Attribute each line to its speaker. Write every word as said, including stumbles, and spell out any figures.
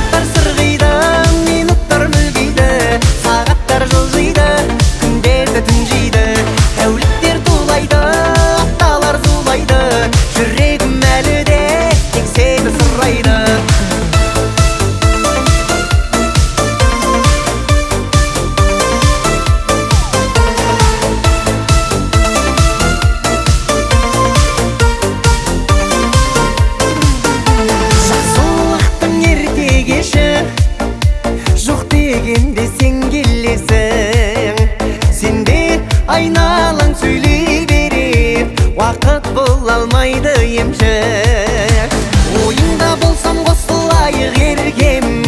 Speaker 1: Секундтар сырғиды, минуттар мүлгиді, сағаттар жылжиды, күндерді түнжиді, тәуліктер тулайды, апталар зулайды, жүрегім әлі де тек сені сұрайды. Жоқ дегенде сен келесің, сенде айналаң сөйлей берер, уақыт бола алмайды емші. Ойыңда болсам қосылайық еркем,